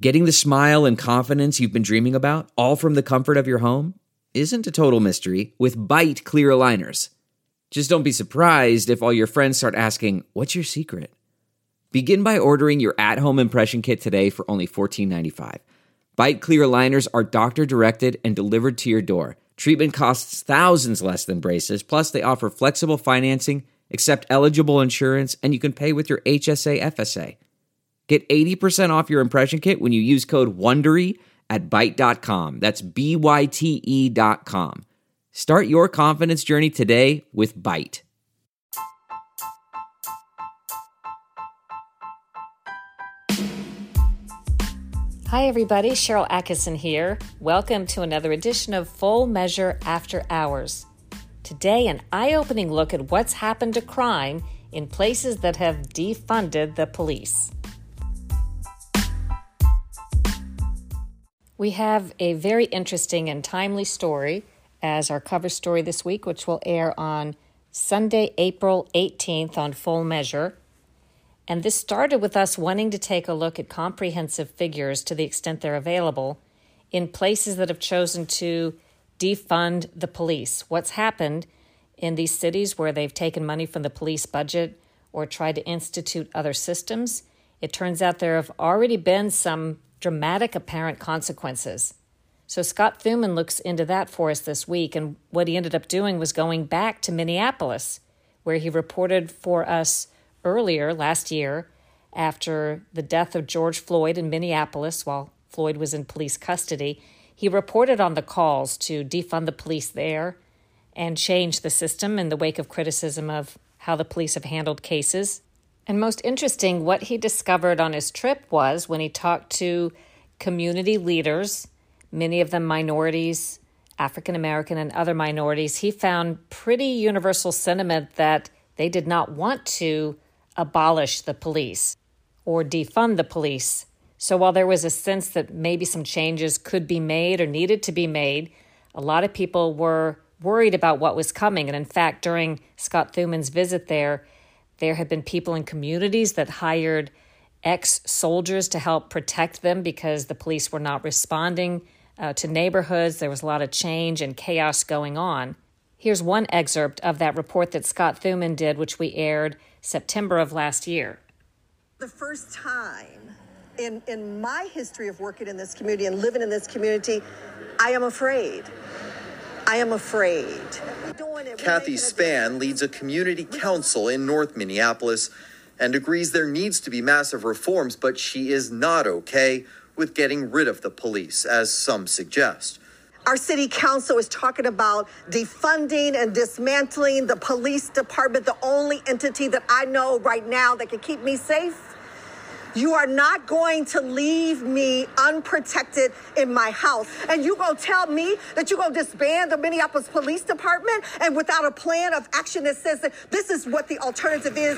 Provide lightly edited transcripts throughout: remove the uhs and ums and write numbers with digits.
Getting the smile and confidence you've been dreaming about, all from the comfort of your home, isn't a total mystery with Byte clear aligners. Just don't be surprised if all your friends start asking, "What's your secret?" Begin by ordering your at-home impression kit today for only $14.95. Byte clear aligners are doctor-directed and delivered to your door. Treatment costs thousands less than braces, plus they offer flexible financing, accept eligible insurance, and you can pay with your HSA FSA. Get 80% off your impression kit when you use code WONDERY at Byte.com. That's BYTE.com. Start your confidence journey today with Byte. Hi everybody, Sharyl Attkisson here. Welcome to another edition of Full Measure After Hours. Today, an eye-opening look at what's happened to crime in places that have defunded the police. We have a very interesting and timely story as our cover story this week, which will air on Sunday, April 18th on Full Measure. And this started with us wanting to take a look at comprehensive figures to the extent they're available in places that have chosen to defund the police. What's happened in these cities where they've taken money from the police budget or tried to institute other systems? It turns out there have already been some dramatic apparent consequences. So Scott Thuman looks into that for us this week, and what he ended up doing was going back to Minneapolis, where he reported for us earlier last year after the death of George Floyd in Minneapolis while Floyd was in police custody. He reported on the calls to defund the police there and change the system in the wake of criticism of how the police have handled cases. And most interesting, what he discovered on his trip was when he talked to community leaders, many of them minorities, African American and other minorities, he found pretty universal sentiment that they did not want to abolish the police or defund the police. So while there was a sense that maybe some changes could be made or needed to be made, a lot of people were worried about what was coming. And in fact, during Scott Thuman's visit there had been people in communities that hired ex-soldiers to help protect them because the police were not responding to neighborhoods. There was a lot of change and chaos going on. Here's one excerpt of that report that Scott Thuman did, which we aired September of last year. The first time in my history of working in this community and living in this community, I am afraid. I am afraid. Kathy Spann leads a community council in North Minneapolis and agrees there needs to be massive reforms, but she is not okay with getting rid of the police, as some suggest. Our city council is talking about defunding and dismantling the police department, the only entity that I know right now that can keep me safe. You are not going to leave me unprotected in my house. And you gonna tell me that you gonna disband the Minneapolis Police Department and without a plan of action that says that this is what the alternative is?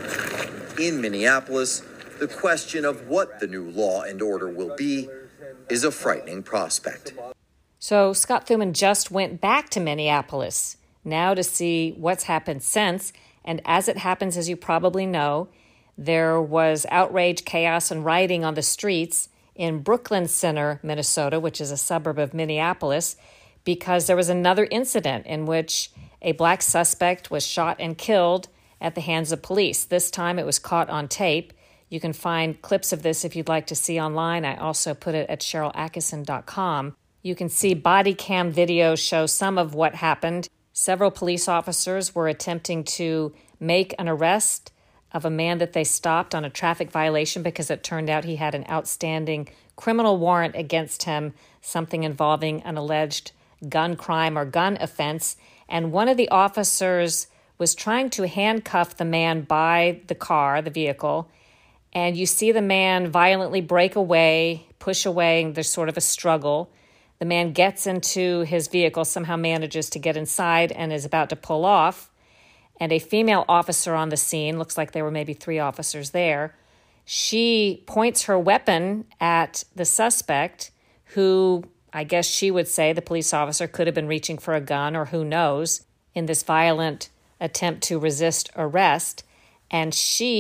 In Minneapolis, the question of what the new law and order will be is a frightening prospect. So Scott Thuman just went back to Minneapolis now to see what's happened since. And as it happens, as you probably know, there was outrage, chaos, and rioting on the streets in Brooklyn Center, Minnesota, which is a suburb of Minneapolis, because there was another incident in which a black suspect was shot and killed at the hands of police. This time it was caught on tape. You can find clips of this if you'd like to see online. I also put it at SharylAttkisson.com. You can see body cam video show some of what happened. Several police officers were attempting to make an arrest of a man that they stopped on a traffic violation because it turned out he had an outstanding criminal warrant against him, something involving an alleged gun crime or gun offense. And one of the officers was trying to handcuff the man by the car, the vehicle, and you see the man violently break away, push away, and there's sort of a struggle. The man gets into his vehicle, somehow manages to get inside and is about to pull off. And a female officer on the scene, looks like there were maybe 3 officers there, she points her weapon at the suspect, who I guess she would say the police officer could have been reaching for a gun or who knows, in this violent attempt to resist arrest. And she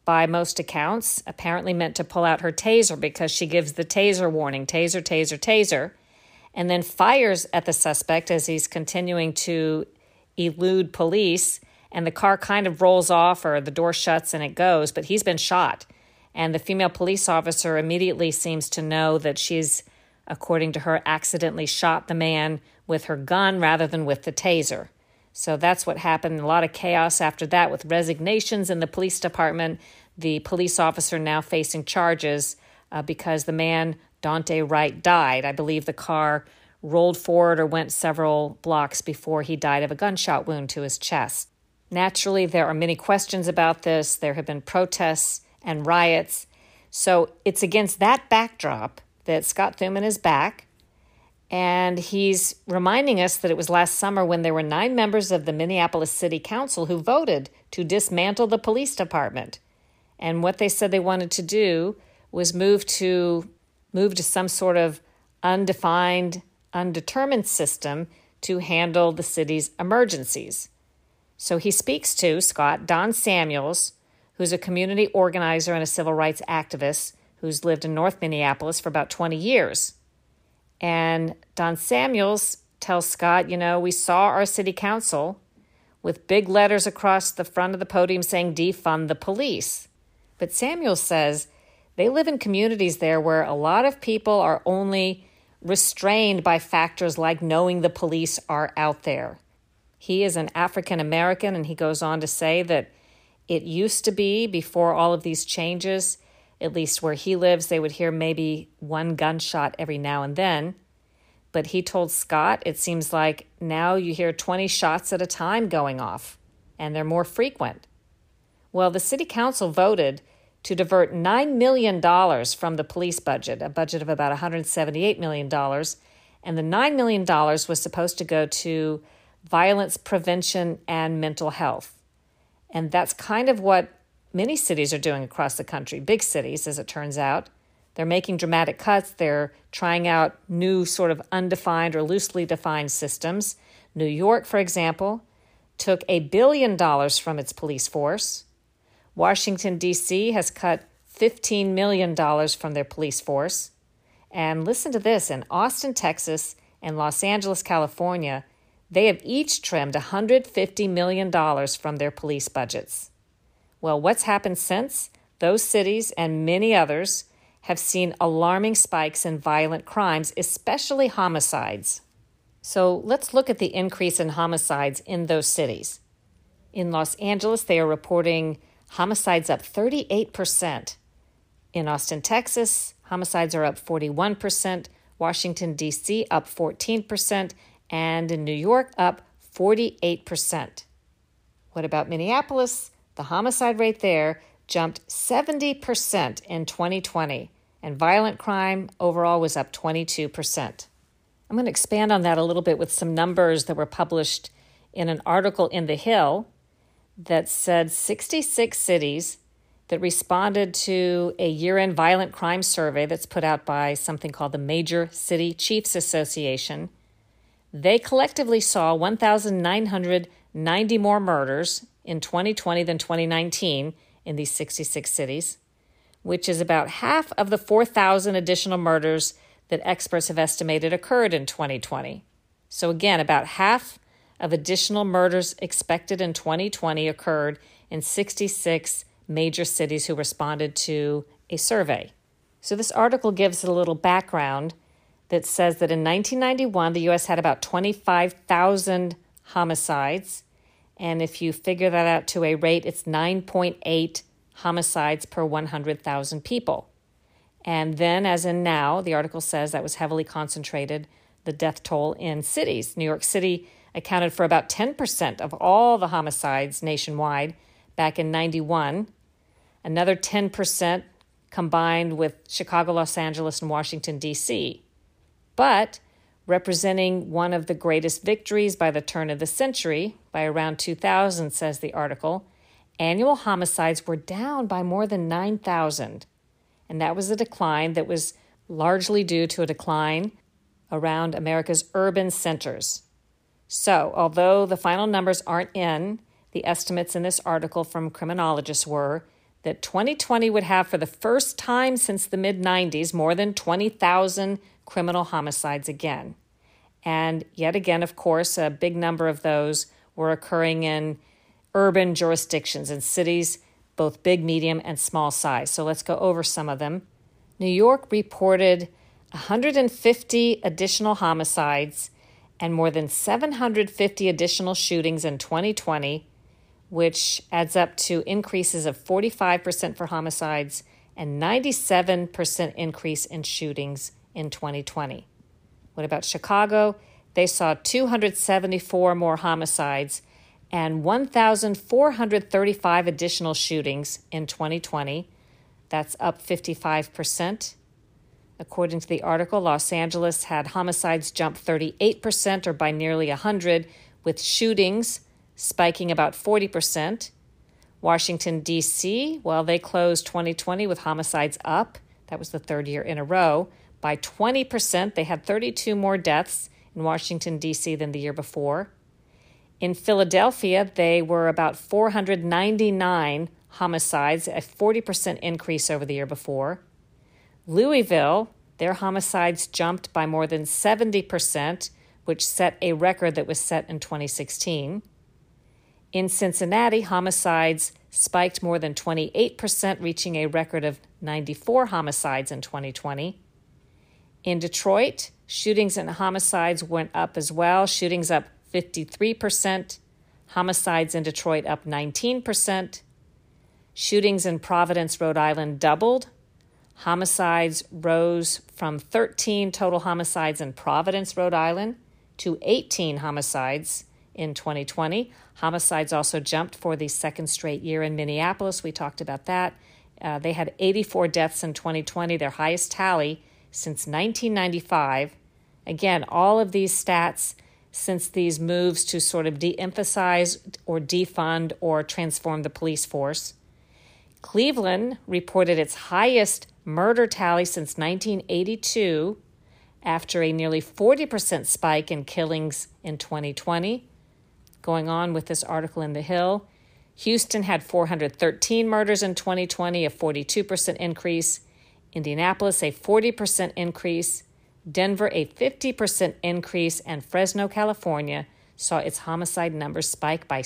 by most accounts, apparently meant to pull out her taser because she gives the taser warning, taser, taser, taser, and then fires at the suspect as he's continuing to elude police, and the car kind of rolls off or the door shuts and it goes, but he's been shot. And the female police officer immediately seems to know that she's, according to her, accidentally shot the man with her gun rather than with the taser. So that's what happened. A lot of chaos after that with resignations in the police department. The police officer now facing charges because the man, Daunte Wright, died. I believe the car rolled forward or went several blocks before he died of a gunshot wound to his chest. Naturally, there are many questions about this. There have been protests and riots. So it's against that backdrop that Scott Thurmond is back. And he's reminding us that it was last summer when there were 9 members of the Minneapolis City Council who voted to dismantle the police department. And what they said they wanted to do was move to some sort of undefined, undetermined system to handle the city's emergencies. So he speaks to, Scott, Don Samuels, who's a community organizer and a civil rights activist who's lived in North Minneapolis for about 20 years. And Don Samuels tells Scott, we saw our city council with big letters across the front of the podium saying defund the police. But Samuels says they live in communities there where a lot of people are only restrained by factors like knowing the police are out there. He is an African American, and he goes on to say that it used to be, before all of these changes, at least where he lives, they would hear maybe one gunshot every now and then. But he told Scott, it seems like now you hear 20 shots at a time going off, and they're more frequent. Well, the city council voted to divert $9 million from the police budget, a budget of about $178 million, and the $9 million was supposed to go to violence prevention and mental health. And that's kind of what many cities are doing across the country, big cities, as it turns out. They're making dramatic cuts. They're trying out new sort of undefined or loosely defined systems. New York, for example, took $1 billion from its police force. Washington, D.C. has cut $15 million from their police force. And listen to this, in Austin, Texas, and Los Angeles, California, they have each trimmed $150 million from their police budgets. Well, what's happened since? Those cities and many others have seen alarming spikes in violent crimes, especially homicides. So let's look at the increase in homicides in those cities. In Los Angeles, they are reporting homicides up 38%. In Austin, Texas, homicides are up 41%. Washington, D.C. up 14%. And in New York, up 48%. What about Minneapolis? The homicide rate there jumped 70% in 2020, and violent crime overall was up 22%. I'm going to expand on that a little bit with some numbers that were published in an article in The Hill that said 66 cities that responded to a year-end violent crime survey that's put out by something called the Major City Chiefs Association. They collectively saw 1,990 more murders in 2020 than 2019 in these 66 cities, which is about half of the 4,000 additional murders that experts have estimated occurred in 2020. So again, about half of additional murders expected in 2020 occurred in 66 major cities who responded to a survey. So this article gives a little background that says that in 1991, the U.S. had about 25,000 homicides. And if you figure that out to a rate, it's 9.8 homicides per 100,000 people. And then, as in now, the article says that was heavily concentrated, the death toll in cities. New York City accounted for about 10% of all the homicides nationwide back in 91. Another 10% combined with Chicago, Los Angeles, and Washington, D.C. But representing one of the greatest victories by the turn of the century, by around 2000, says the article, annual homicides were down by more than 9,000. And that was a decline that was largely due to a decline around America's urban centers. So, although the final numbers aren't in, the estimates in this article from criminologists were that 2020 would have, for the first time since the mid-90s, more than 20,000 criminal homicides again. And yet again, of course, a big number of those were occurring in urban jurisdictions, in cities, both big, medium, and small size. So let's go over some of them. New York reported 150 additional homicides and more than 750 additional shootings in 2020, which adds up to increases of 45% for homicides and 97% increase in shootings in 2020. What about Chicago? They saw 274 more homicides and 1,435 additional shootings in 2020. That's up 55%. According to the article, Los Angeles had homicides jump 38%, or by nearly 100, with shootings spiking about 40%. Washington, D.C., well, they closed 2020 with homicides up. That was the third year in a row. By 20%, they had 32 more deaths in Washington, D.C. than the year before. In Philadelphia, they were about 499 homicides, a 40% increase over the year before. Louisville, their homicides jumped by more than 70%, which set a record that was set in 2016. In Cincinnati, homicides spiked more than 28%, reaching a record of 94 homicides in 2020. In Detroit, shootings and homicides went up as well. Shootings up 53%. Homicides in Detroit up 19%. Shootings in Providence, Rhode Island doubled. Homicides rose from 13 total homicides in Providence, Rhode Island, to 18 homicides in 2020. Homicides also jumped for the second straight year in Minneapolis. We talked about that. They had 84 deaths in 2020, their highest tally since 1995. Again, all of these stats since these moves to sort of de-emphasize or defund or transform the police force. Cleveland reported its highest murder tally since 1982 after a nearly 40% spike in killings in 2020. Going on with this article in The Hill, Houston had 413 murders in 2020, a 42% increase. Indianapolis, a 40% increase. Denver, a 50% increase. And Fresno, California, saw its homicide numbers spike by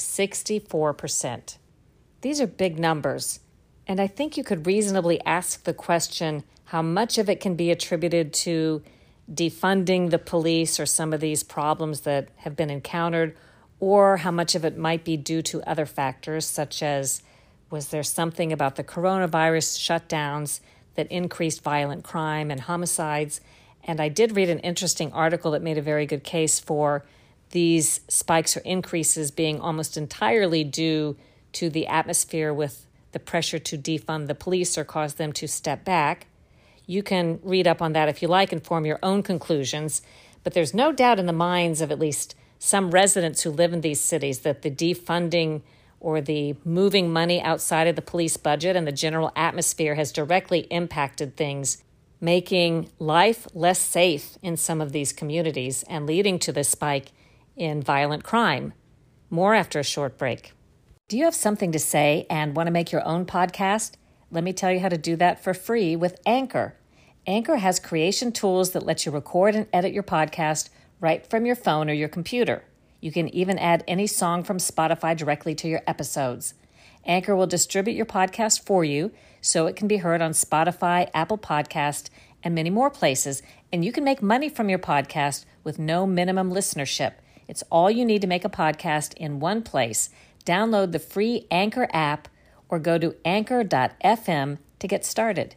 64%. These are big numbers. And I think you could reasonably ask the question how much of it can be attributed to defunding the police or some of these problems that have been encountered, or how much of it might be due to other factors, such as was there something about the coronavirus shutdowns that increased violent crime and homicides. And I did read an interesting article that made a very good case for these spikes or increases being almost entirely due to the atmosphere with the pressure to defund the police or cause them to step back. You can read up on that if you like and form your own conclusions, but there's no doubt in the minds of at least some residents who live in these cities that the defunding or the moving money outside of the police budget and the general atmosphere has directly impacted things, making life less safe in some of these communities and leading to this spike in violent crime. More after a short break. Do you have something to say and want to make your own podcast? Let me tell you how to do that for free with Anchor. Anchor has creation tools that let you record and edit your podcast right from your phone or your computer. You can even add any song from Spotify directly to your episodes. Anchor will distribute your podcast for you so it can be heard on Spotify, Apple Podcast, and many more places, and you can make money from your podcast with no minimum listenership. It's all you need to make a podcast in one place. Download the free Anchor app or go to anchor.fm to get started.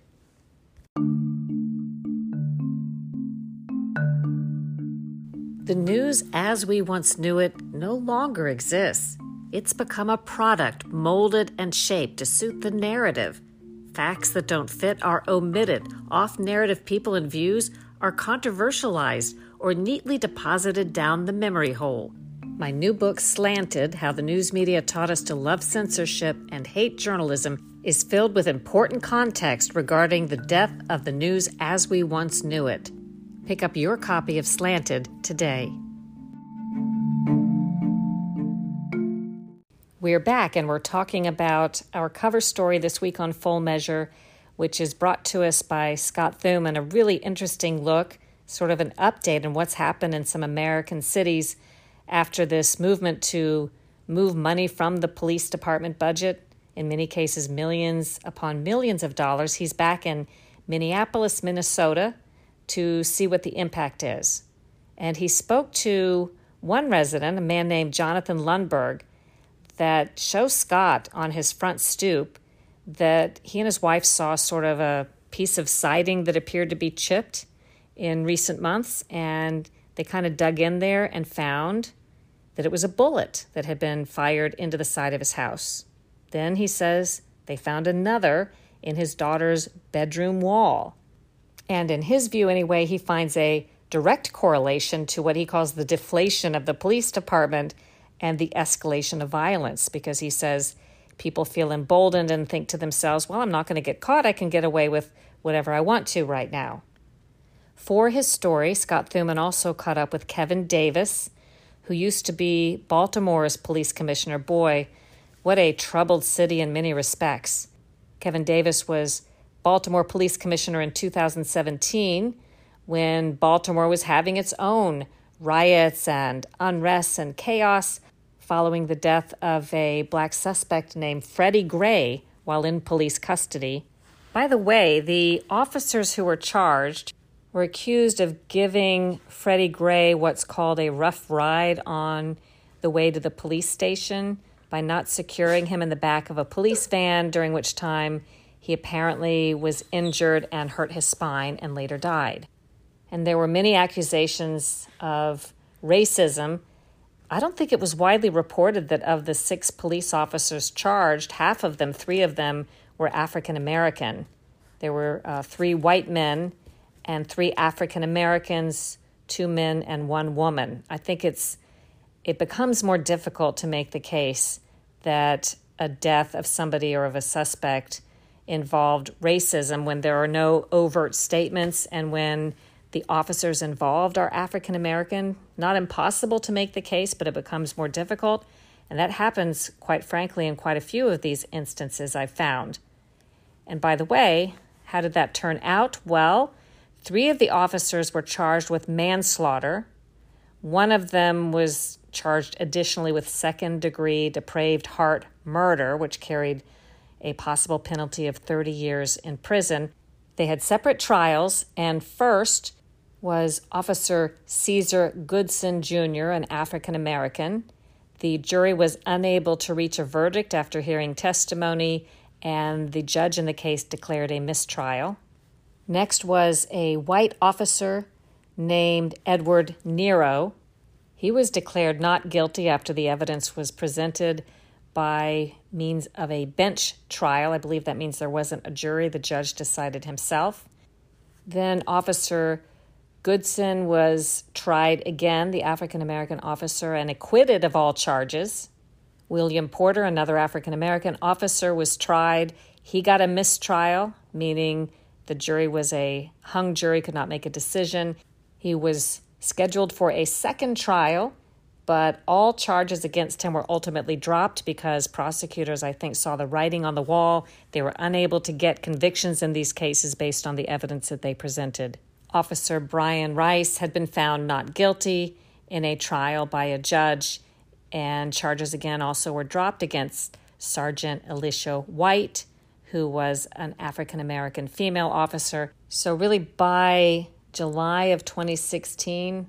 The news as we once knew it no longer exists. It's become a product molded and shaped to suit the narrative. Facts that don't fit are omitted. Off-narrative people and views are controversialized or neatly deposited down the memory hole. My new book, Slanted, How the News Media Taught Us to Love Censorship and Hate Journalism, is filled with important context regarding the death of the news as we once knew it. Pick up your copy of Slanted today. We're back, and we're talking about our cover story this week on Full Measure, which is brought to us by Scott Thuman, a really interesting look, sort of an update on what's happened in some American cities after this movement to move money from the police department budget, in many cases millions upon millions of dollars. He's back in Minneapolis, Minnesota, to see what the impact is. And he spoke to one resident, a man named Jonathan Lundberg, that shows Scott on his front stoop that he and his wife saw sort of a piece of siding that appeared to be chipped in recent months, and they kind of dug in there and found that it was a bullet that had been fired into the side of his house. Then he says they found another in his daughter's bedroom wall. And in his view anyway, he finds a direct correlation to what he calls the deflation of the police department and the escalation of violence, because he says people feel emboldened and think to themselves, well, I'm not going to get caught. I can get away with whatever I want to right now. For his story, Scott Thuman also caught up with Kevin Davis, who used to be Baltimore's police commissioner. Boy, what a troubled city in many respects. Kevin Davis was Baltimore police commissioner in 2017 when Baltimore was having its own riots and unrest and chaos following the death of a black suspect named Freddie Gray while in police custody. By the way, the officers who were charged were accused of giving Freddie Gray what's called a rough ride on the way to the police station by not securing him in the back of a police van, during which time he apparently was injured and hurt his spine and later died. And there were many accusations of racism. I don't think it was widely reported that of the 6 police officers charged, half of them, 3 of them, were African American. There were 3 white men and 3 African Americans, 2 men and 1 woman. I think it becomes more difficult to make the case that a death of somebody or of a suspect involved racism when there are no overt statements and when the officers involved are African American. Not impossible to make the case, but it becomes more difficult. And that happens, quite frankly, in quite a few of these instances I've found. And by the way, how did that turn out? Well, 3 of the officers were charged with manslaughter. 1 of them was charged additionally with second-degree depraved heart murder, which carried a possible penalty of 30 years in prison. They had separate trials, and first was Officer Caesar Goodson Jr., an African American. The jury was unable to reach a verdict after hearing testimony, and the judge in the case declared a mistrial. Next was a white officer named Edward Nero. He was declared not guilty after the evidence was presented by means of a bench trial. I believe that means there wasn't a jury. The judge decided himself. Then Officer Goodson was tried again, the African-American officer, and acquitted of all charges. William Porter, another African-American officer, was tried. He got a mistrial, meaning the jury was a hung jury, could not make a decision. He was scheduled for a second trial, but all charges against him were ultimately dropped because prosecutors, I think, saw the writing on the wall. They were unable to get convictions in these cases based on the evidence that they presented. Officer Brian Rice had been found not guilty in a trial by a judge, and charges again also were dropped against Sergeant Alicia White, who was an African-American female officer. So really by July of 2016,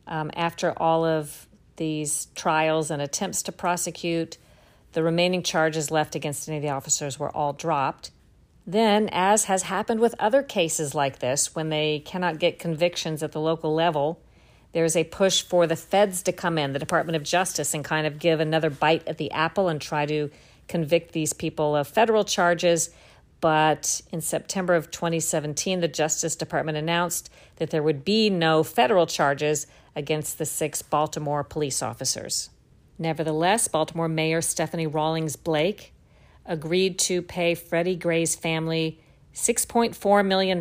after all of these trials and attempts to prosecute, the remaining charges left against any of the officers were all dropped. Then, as has happened with other cases like this, when they cannot get convictions at the local level, there's a push for the feds to come in, the Department of Justice, and kind of give another bite at the apple and try to convict these people of federal charges. But in September of 2017, the Justice Department announced that there would be no federal charges against the 6 Baltimore police officers. Nevertheless, Baltimore Mayor Stephanie Rawlings Blake agreed to pay Freddie Gray's family $6.4 million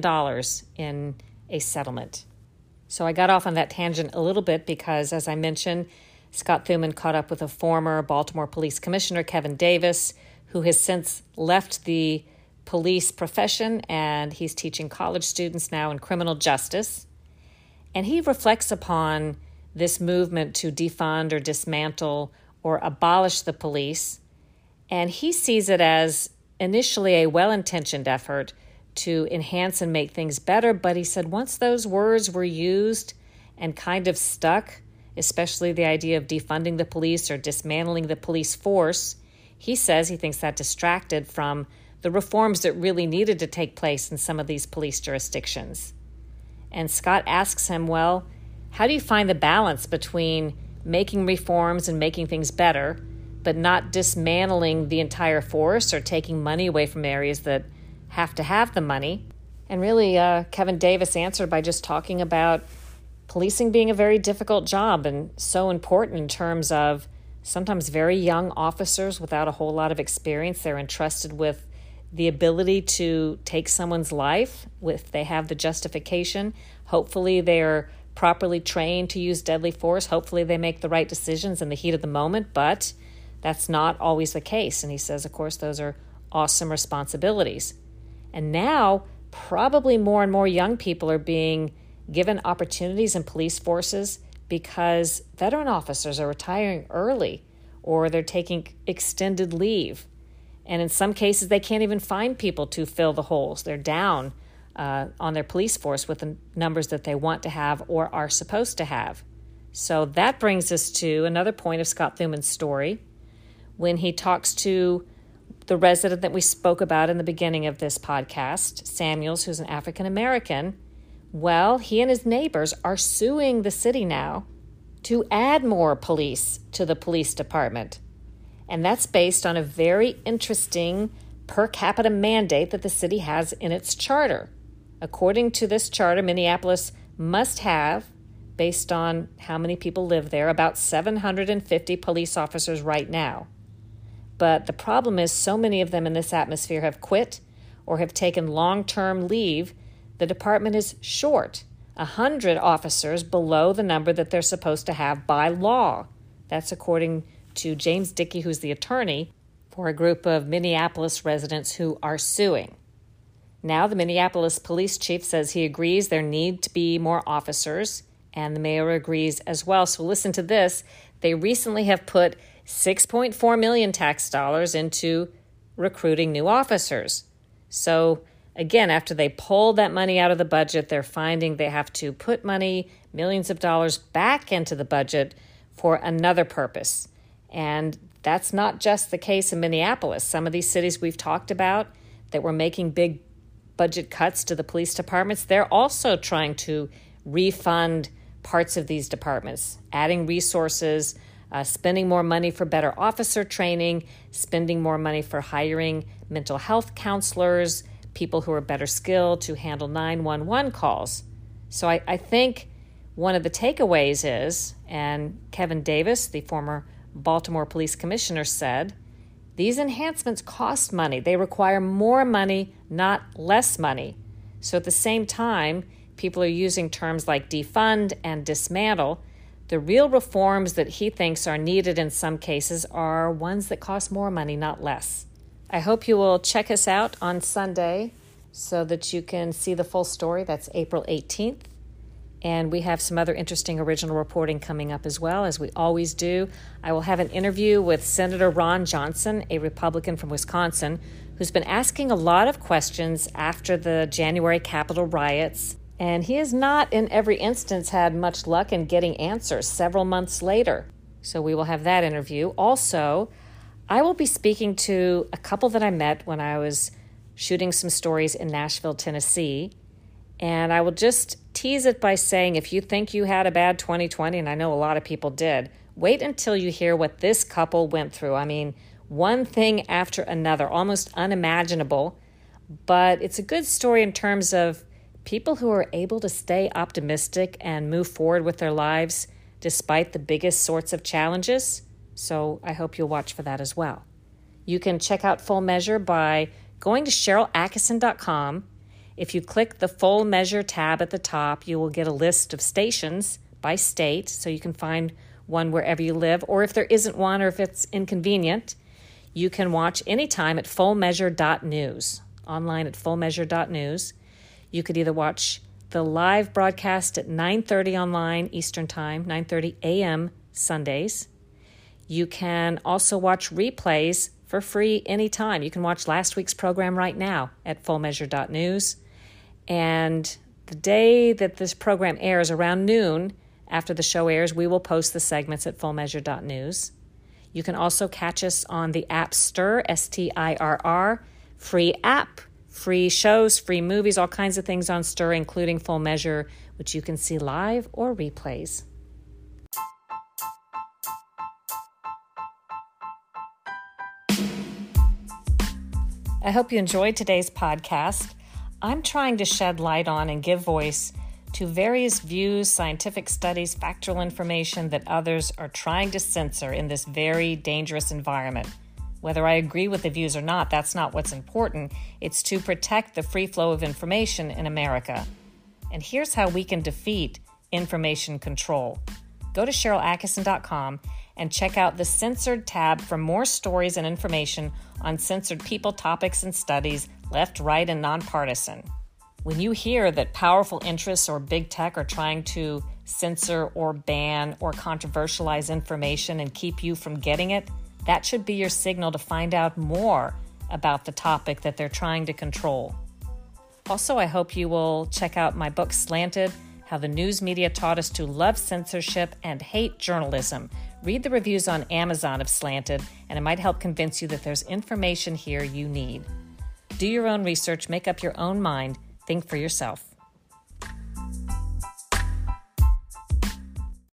in a settlement. So I got off on that tangent a little bit because, as I mentioned, Scott Thurman caught up with a former Baltimore Police Commissioner, Kevin Davis, who has since left the police profession, and he's teaching college students now in criminal justice. And he reflects upon this movement to defund or dismantle or abolish the police. And he sees it as initially a well-intentioned effort to enhance and make things better. But he said once those words were used and kind of stuck, especially the idea of defunding the police or dismantling the police force, he says he thinks that distracted from the reforms that really needed to take place in some of these police jurisdictions. And Scott asks him, well, how do you find the balance between making reforms and making things better, but not dismantling the entire force or taking money away from areas that have to have the money? And really, Kevin Davis answered by just talking about policing being a very difficult job and so important in terms of sometimes very young officers without a whole lot of experience. They're entrusted with the ability to take someone's life if they have the justification. Hopefully they're properly trained to use deadly force. Hopefully they make the right decisions in the heat of the moment, but that's not always the case. And he says, of course, those are awesome responsibilities. And now probably more and more young people are being given opportunities in police forces because veteran officers are retiring early or they're taking extended leave. And in some cases, they can't even find people to fill the holes. They're down on their police force with the numbers that they want to have or are supposed to have. So that brings us to another point of Scott Thurman's story when he talks to the resident that we spoke about in the beginning of this podcast, Samuels, who's an African American. Well, he and his neighbors are suing the city now to add more police to the police department. And that's based on a very interesting per capita mandate that the city has in its charter. According to this charter, Minneapolis must have, based on how many people live there, about 750 police officers right now. But the problem is so many of them in this atmosphere have quit or have taken long-term leave. The department is short, 100 officers below the number that they're supposed to have by law. That's according to James Dickey, who's the attorney for a group of Minneapolis residents who are suing. Now the Minneapolis police chief says he agrees there need to be more officers, and the mayor agrees as well. So listen to this. They recently have put $6.4 million tax dollars into recruiting new officers. So again, after they pulled that money out of the budget, they're finding they have to put money, millions of dollars, back into the budget for another purpose. And that's not just the case in Minneapolis. Some of these cities we've talked about that were making big budget cuts to the police departments, they're also trying to refund parts of these departments, adding resources, spending more money for better officer training, spending more money for hiring mental health counselors, people who are better skilled to handle 911 calls. So I think one of the takeaways is, and Kevin Davis, the former Baltimore Police Commissioner, said, these enhancements cost money. They require more money, not less money. So at the same time, people are using terms like defund and dismantle. The real reforms that he thinks are needed in some cases are ones that cost more money, not less. I hope you will check us out on Sunday so that you can see the full story. That's April 18th. And we have some other interesting original reporting coming up as well, as we always do. I will have an interview with Senator Ron Johnson, a Republican from Wisconsin, who's been asking a lot of questions after the January Capitol riots. And he has not, in every instance, had much luck in getting answers several months later. So we will have that interview. Also, I will be speaking to a couple that I met when I was shooting some stories in Nashville, Tennessee. And I will just tease it by saying, if you think you had a bad 2020, and I know a lot of people did, wait until you hear what this couple went through. I mean, one thing after another, almost unimaginable. But it's a good story in terms of people who are able to stay optimistic and move forward with their lives despite the biggest sorts of challenges. So I hope you'll watch for that as well. You can check out Full Measure by going to SharylAttkisson.com. If you click the Full Measure tab at the top, you will get a list of stations by state, so you can find one wherever you live, or if there isn't one or if it's inconvenient, you can watch anytime at fullmeasure.news, online at fullmeasure.news. You could either watch the live broadcast at 9:30 online Eastern Time, 9:30 a.m. Sundays. You can also watch replays for free anytime. You can watch last week's program right now at fullmeasure.news. And the day that this program airs, around noon, after the show airs, we will post the segments at fullmeasure.news. You can also catch us on the app Stirr, STIRR, free app, free shows, free movies, all kinds of things on Stirr, including Full Measure, which you can see live or replays. I hope you enjoyed today's podcast. I'm trying to shed light on and give voice to various views, scientific studies, factual information that others are trying to censor in this very dangerous environment. Whether I agree with the views or not, that's not what's important. It's to protect the free flow of information in America. And here's how we can defeat information control. Go to SharylAttkisson.com and check out the Censored tab for more stories and information on censored people, topics, and studies, left, right, and nonpartisan. When you hear that powerful interests or big tech are trying to censor or ban or controversialize information and keep you from getting it, that should be your signal to find out more about the topic that they're trying to control. Also, I hope you will check out my book, Slanted, How the News Media Taught Us to Love Censorship and Hate Journalism. Read the reviews on Amazon of Slanted, and it might help convince you that there's information here you need. Do your own research, make up your own mind, think for yourself.